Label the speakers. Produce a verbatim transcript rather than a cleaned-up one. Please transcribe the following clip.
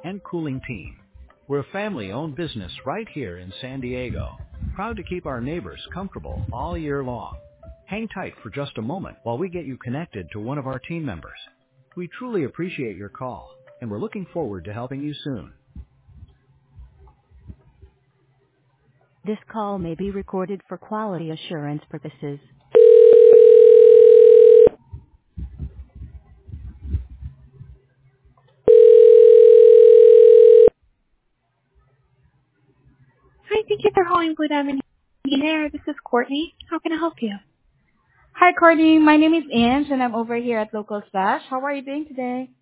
Speaker 1: and cooling team. We're a family-owned business right here in San Diego, proud to keep our neighbors comfortable all year long. Hang tight for just a moment while we get you connected to one of our team members. We truly appreciate your call, and we're looking forward to helping you soon.
Speaker 2: This call may be recorded for quality assurance purposes.
Speaker 3: Hi, thank you for calling Blue Diamond Air. This is Courtney. How can I help you?
Speaker 4: Hi, Courtney. My name is Ange, and I'm over here at Local Slash. How are you doing today?